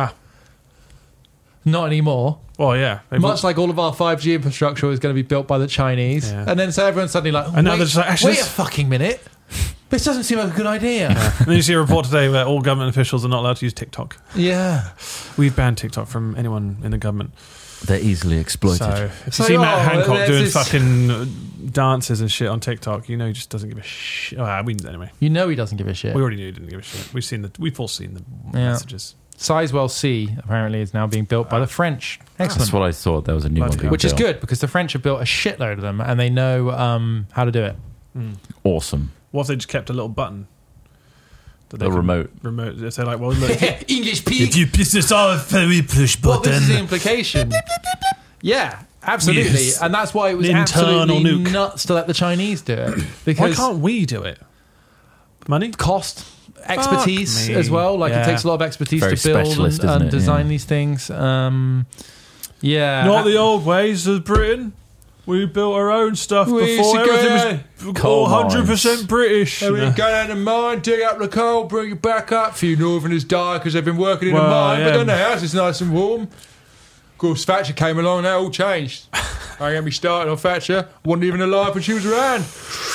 Not anymore. Well, yeah. Much like all of our 5G infrastructure is going to be built by the Chinese. Yeah. And then so everyone's suddenly like, And now they're just like, actually, wait a fucking minute. This doesn't seem like a good idea. And then you see a report today where all government officials are not allowed to use TikTok. Yeah. We've banned TikTok from anyone in the government. They're easily exploited. So if you So, see Matt oh, Hancock there's doing this- fucking dances and shit on TikTok, you know he just doesn't give a shit. Anyway, You know he doesn't give a shit. we already knew he didn't give a shit. We've all seen the Yeah. messages. Sizewell C apparently is now being built by the French. Excellent. That's what I thought. There was a new Bloody one being hell. Which is built. good because the French have built a shitload of them and they know how to do it. Awesome. What if they just kept a little button? That they A can- remote. Remote. If they're like, well, look, English pig. if you piss this off, we push Well, button. this is the implication. Yeah, absolutely. Yes. And that's why it was An internal absolutely nuke. nuts to let the Chinese do it. Why Because can't we do it? Money? cost, expertise me. as well. Like Yeah. it takes a lot of expertise Very to build specialist, and, isn't and it? design Yeah. these things. Yeah. Not the old ways of Britain. We built our own stuff We used before to go everything was Coal 100% British. And we go down the mine, dig up the coal, bring it back up. A few northerners die because they've been working in the Well, mine, yeah. but then the house is nice and warm. Of course, Thatcher came along and that all changed. I ain't get me started on Thatcher. Wasn't even alive when she was around.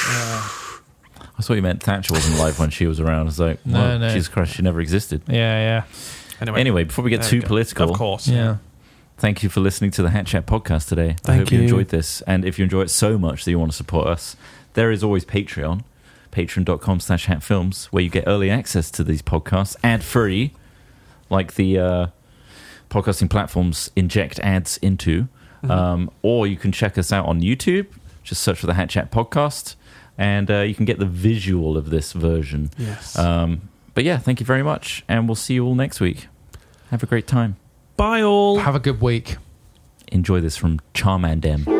I thought you meant Thatcher wasn't alive when she was around. I was like, No, well, no. Jesus Christ, she never existed. Yeah, Anyway, before we get There too we go. political, Of course. yeah. thank you for listening to the Hat Chat podcast today. I Thank hope you you. enjoyed this. And if you enjoy it so much that you want to support us, there is always Patreon, patreon.com/hatfilms, where you get early access to these podcasts, ad-free, like the podcasting platforms inject ads into. Or you can check us out on YouTube. Just search for the Hat Chat podcast, and you can get the visual of this version. Yes. But yeah, thank you very much, and we'll see you all next week. Have a great time. Bye all. Have a good week. Enjoy this from Charmandem.